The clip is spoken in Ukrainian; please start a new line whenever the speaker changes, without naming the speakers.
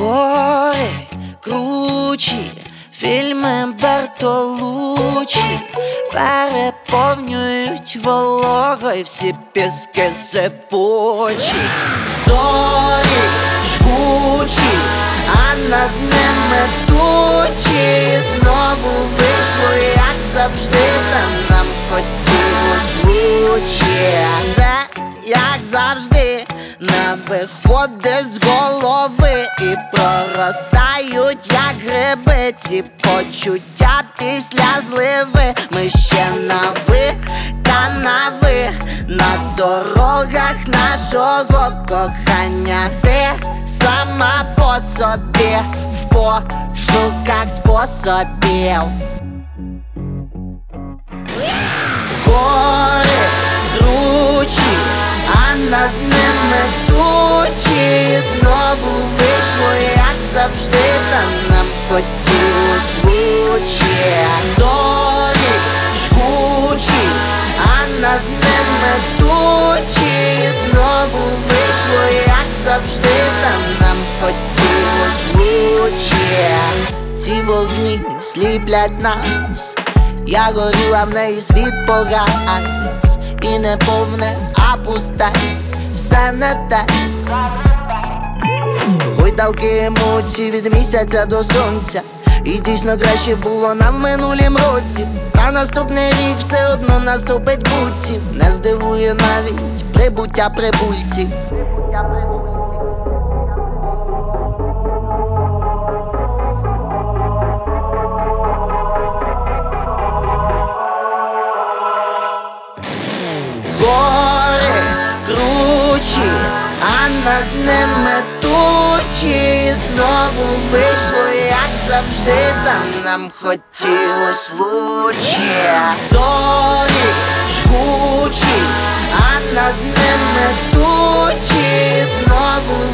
Гори кручі, фільми Бертолуччі переповнюють вологою всі піски сипучі. Зорі жгучі, а над ними тучі. Знову вийшло, як завжди, та нам хотілось лучше. Все, як завжди, не виходить з голови і проростають, як гриби, ці почуття після зливи. Ми ще на ви та на ви, на дорогах нашого кохання. Ти сама по собі, в пошуках способів. Гори кручі, а над ними тучі. Знову вийшло, як завжди, та нам хотілось лучше. Зорі жгучі, а над ними тучі. Знову вийшло, як завжди, та нам хотілось лучше. Ці вогні сліплять нас, я горю, а в неї світ погас. І не повне, а пусте, все не те. Гойдалки емоцій від місяця до сонця. І дійсно краще було нам в минулім році. Та наступний рік все одно наступить буці. Не здивує навіть прибуття прибульців. Гори кручі, а над ними тучі. Знову вийшло, як завжди, та нам хотілось лучше. Зорі жгучі, а над ними тучі. Знову